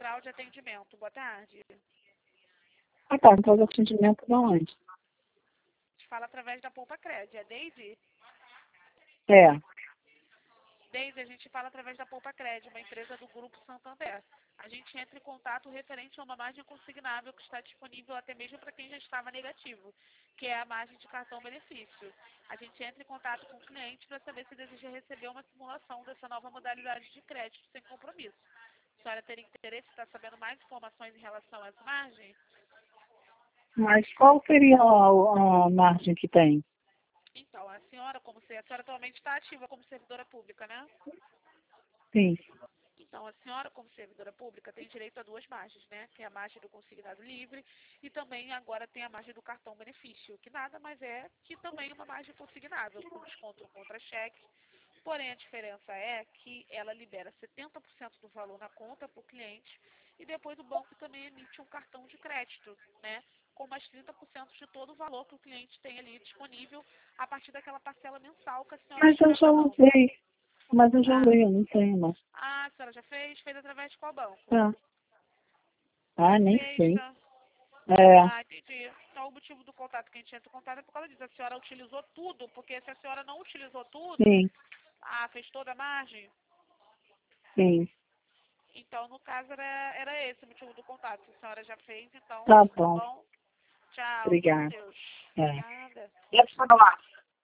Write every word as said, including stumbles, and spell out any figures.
central de atendimento. Boa tarde. Ah, tá. Então, o atendimento de onde? A gente fala através da Poupa Cred. É Deise? É. Deise, a gente fala através da Poupa Cred, uma empresa do Grupo Santander. A gente entra em contato referente a uma margem consignável que está disponível até mesmo para quem já estava negativo, que é a margem de cartão benefício. A gente entra em contato com o cliente para saber se deseja receber uma simulação dessa nova modalidade de crédito sem compromisso. A senhora teria interesse em estar sabendo mais informações em relação a essa margem? Mas qual seria a, a margem que tem? Então, a senhora, como se, a senhora atualmente está ativa como servidora pública, né? Sim. Então, a senhora, como servidora pública, tem direito a duas margens, né? Que é a margem do consignado livre e também agora tem a margem do cartão benefício, que nada mais é que também uma margem consignável, com desconto contra cheque. Porém, a diferença é que ela libera setenta por cento do valor na conta para o cliente e depois o banco também emite um cartão de crédito, né? Com mais trinta por cento de todo o valor que o cliente tem ali disponível a partir daquela parcela mensal que a senhora Mas eu estiver já pagando. usei. Mas eu já Ah, usei, eu não tenho, não. ah, a senhora já fez? Fez através de qual banco? Tá. Ah, nem sei. Besta. É, Ah, entendi. Então o motivo do contato que a gente entra em contato é por causa disso. A senhora utilizou tudo, porque se a senhora não utilizou tudo, sim, ah, fez toda a margem. sim. Então, no caso, era, era esse o motivo do contato. A senhora já fez, então, Tá tá bom. bom? Tchau, fique com Obrigada. Deus. É. Nada. Deixa eu falar.